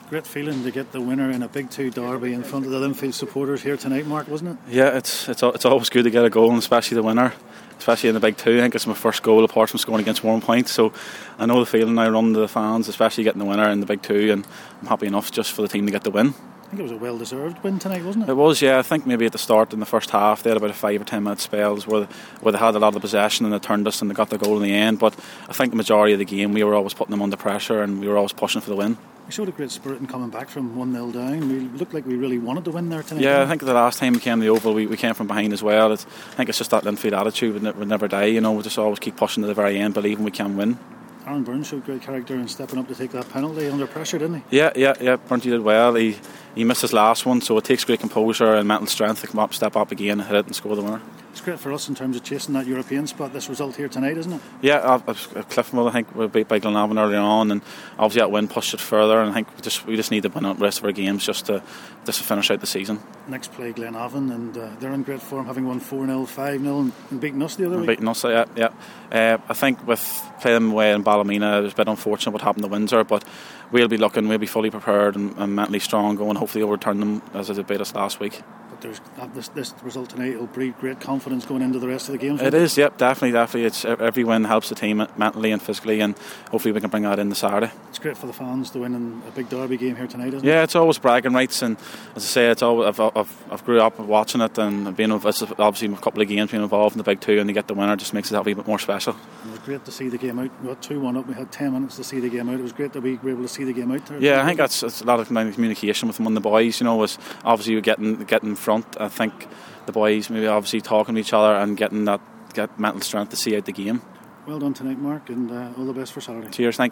Great feeling to get the winner in a Big Two derby in front of the Linfield supporters here tonight, Mark, wasn't it? Yeah, it's always good to get a goal, and especially the winner, especially in the Big Two. I think it's my first goal apart from scoring against Warrenpoint, so I know the feeling I run to the fans, especially getting the winner in the Big Two, and I'm happy enough just for the team to get the win. I think it was a well-deserved win tonight, wasn't it? It was, yeah. I think maybe at the start in the first half they had about a 5 or 10 minute spells where they had a lot of possession and they turned us and they got the goal in the end, but I think the majority of the game we were always putting them under pressure and we were always pushing for the win. We showed a great spirit in coming back from 1-0 down. We looked like we really wanted to win there tonight. Yeah, I think the last time we came to the Oval we came from behind as well. I think it's just that Linfield attitude would never die, you know. We just always keep pushing to the very end, believing we can win. Aaron Burns showed great character in stepping up to take that penalty under pressure, didn't he? Yeah. Burnty did well. He missed his last one, so it takes great composure and mental strength to come up, step up again, hit it and score the winner. It's great for us in terms of chasing that European spot, this result here tonight, isn't it? Yeah, Cliftonville I think were beat by Glenavon earlier on, and obviously that win pushed it further, and I think we just need to win the rest of our games just to finish out the season. Next play Glenavon, and they're in great form, having won 4-0, 5-0 and beaten us the other week. Beaten us, yeah. I think with playing away in Ballymena it was a bit unfortunate what happened to Windsor, but we'll be fully prepared and mentally strong going, hopefully overturn them as they beat us last week. But this result tonight will breed great confidence going into the rest of the games. It is, yep, definitely. It's every win helps the team mentally and physically, and hopefully we can bring that in this Saturday. It's great for the fans to win in a big derby game here tonight, isn't it? Yeah, it's always bragging rights, and as I say, it's always I've grew up watching it, and being obviously a couple of games being involved in the Big Two, and to get the winner just makes it a wee bit more special. And it was great to see the game out. We got 2-1 up. We had 10 minutes to see the game out. It was great that we were able to see the game out there. Yeah, I think it's a lot of communication with them and the boys. You know, was obviously getting in front. I think the boys maybe obviously talking to each other and get mental strength to see out the game. Well done tonight, Mark, and all the best for Saturday. Cheers, thank you.